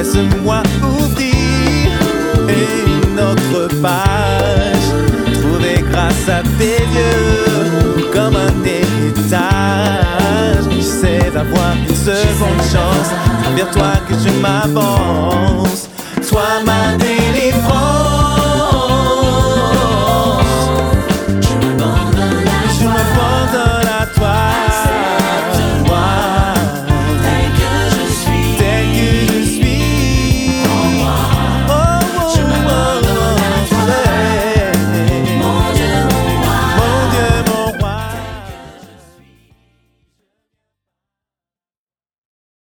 laisse-moi ouvrir une autre page, trouvée grâce à tes yeux comme un héritage. Tu sais avoir une seconde chance, c'est vers toi que je m'avance. Toi ma